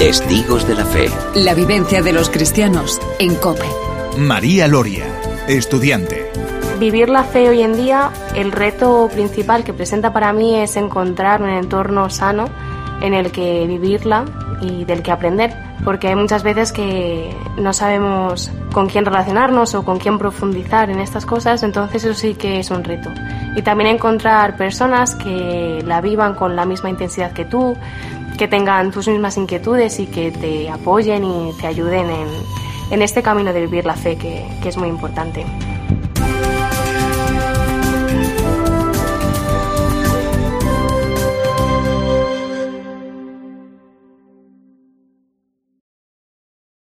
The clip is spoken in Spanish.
Testigos de la Fe. La vivencia de los cristianos en COPE. María Loria, estudiante. Vivir la fe hoy en día, el reto principal que presenta para mí es encontrar un entorno sano en el que vivirla y del que aprender, porque hay muchas veces que no sabemos con quién relacionarnos o con quién profundizar en estas cosas, entonces eso sí que es un reto. Y también encontrar personas que la vivan con la misma intensidad que tú, que tengan tus mismas inquietudes y que te apoyen y te ayuden en este camino de vivir la fe, que es muy importante.